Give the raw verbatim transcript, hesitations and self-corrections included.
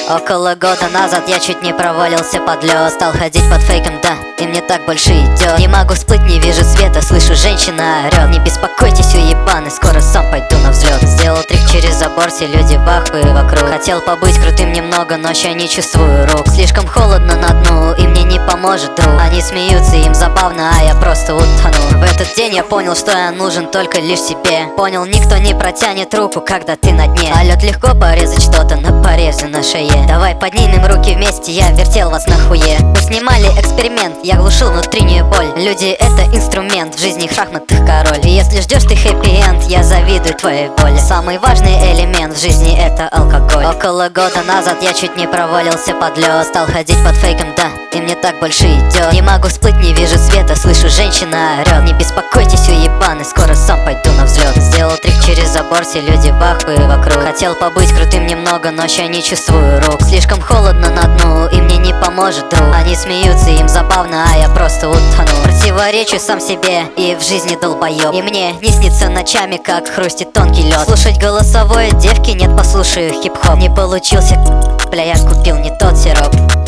Около года назад я чуть не провалился под лед. Стал ходить под фейком, да, и мне так больше идет. Не могу всплыть, не вижу света, слышу, женщина орет. Не беспокойтесь, уебаны, скоро сам пойду на взлет. Сделал трик через забор, все люди в ахуе вокруг. Хотел побыть крутым немного, но ща не чувствую рук. Слишком холодно на дну, и мне не поможет друг. Они смеются, им забавно, а я просто утону. В этот день я понял, что я нужен только лишь себе. Понял, никто не протянет руку, когда ты на дне. А лед легко порезать что-то на порезе на шее. Давай поднимем руки вместе, я вертел вас на хуе. Мы снимали эксперимент, я глушил внутреннюю боль. Люди — это инструмент, в жизни шахматных король. И если ждешь ты хэппи-энд, я завидую твоей воле. Самый важный элемент в жизни — это алкоголь. Около года назад я чуть не провалился под лед. Стал ходить под фейком, да, и мне так больше идет. Не могу всплыть, не вижу света, слышу, женщина орет. Не беспокойтесь, уебаны, скоро сам пойду на взлет. Сделал трик через забор, все люди в ахуе вокруг. Хотел побыть крутым немного, но ща не чувствую рук. Слишком холодно на дну, и мне не поможет друг. Они смеются, им забавно, а я просто утону. Противоречу сам себе и в жизни долбоёб. И мне не снится ночами, как хрустит тонкий лед. Слушать голосовое девки, нет, послушаю хип-хоп. Не получился, бля, я купил не тот сироп.